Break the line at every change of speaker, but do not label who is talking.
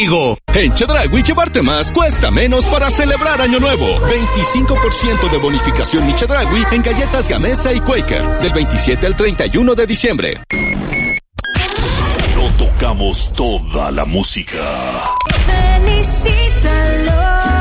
En Chedraui llevarte más cuesta menos para celebrar Año Nuevo. 25% de bonificación Mi Chedraui en galletas Gamesa y Quaker. Del 27 al 31 de diciembre.
No tocamos toda la música.
Felicítalo.